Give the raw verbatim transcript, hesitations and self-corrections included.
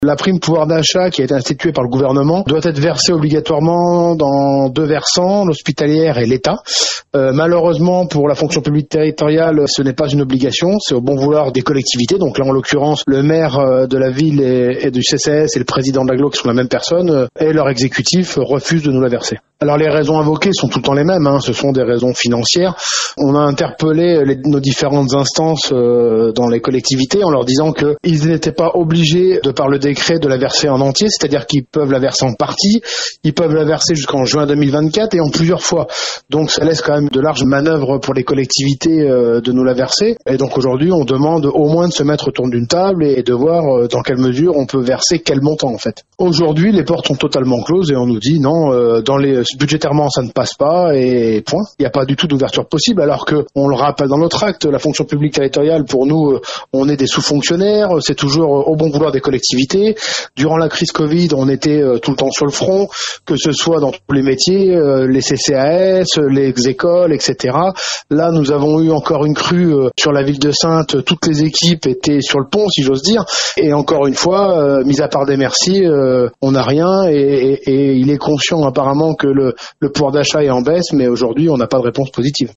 La prime pouvoir d'achat qui a été instituée par le gouvernement doit être versée obligatoirement dans deux versants, l'hospitalière et l'État. Euh, malheureusement, pour la fonction publique territoriale, ce n'est pas une obligation, c'est au bon vouloir des collectivités. Donc là, en l'occurrence, le maire de la ville et, et du C C S et le président de l'agglo, qui sont la même personne, euh, et leur exécutif refusent de nous la verser. Alors les raisons invoquées sont tout le temps les mêmes, hein. Ce sont des raisons financières. On a interpellé les, nos différentes instances euh, dans les collectivités en leur disant qu'ils n'étaient pas obligés, de par le décret, de la verser en entier, c'est-à-dire qu'ils peuvent la verser en partie, ils peuvent la verser jusqu'en juin deux mille vingt-quatre et en plusieurs fois. Donc ça laisse quand même de larges manœuvres pour les collectivités euh, de nous la verser. Et donc aujourd'hui, on demande au moins de se mettre autour d'une table et de voir euh, dans quelle mesure on peut verser quel montant en fait. Aujourd'hui, les portes sont totalement closes et on nous dit non, euh, dans les budgétairement ça ne passe pas et point. Il n'y a pas du tout d'ouverture possible alors que, on le rappelle dans notre acte, la fonction publique territoriale pour nous, on est des sous-fonctionnaires, c'est toujours au bon vouloir des collectivités. Durant la crise Covid, on était tout le temps sur le front, que ce soit dans tous les métiers, les C C A S, les écoles, et cetera. Là, nous avons eu encore une crue sur la ville de Saintes, toutes les équipes étaient sur le pont, si j'ose dire, et encore une fois, mis à part des merci, on n'a rien et, et, et il est conscient apparemment que le Le, le pouvoir d'achat est en baisse, mais aujourd'hui, on n'a pas de réponse positive.